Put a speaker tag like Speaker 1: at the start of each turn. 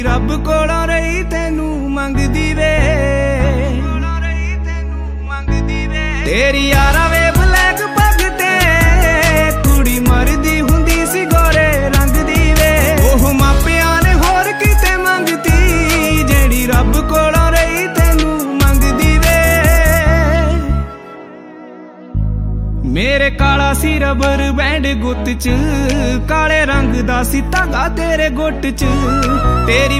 Speaker 1: रब कोलों रही तेनू मंगदी वे, तेरी यारा वे ब्लैक पग ते कुड़ी मरदी हुंदी सी गोरे रंग दी वे। ओह मापियां ने होर किते मंगती जेड़ी रब कोलों रही तेनू मंगदी वे। मेरे काला सी रबर बैंड गुत्त च, काले रंग दा सी धागा तेरे गुट च, तेरी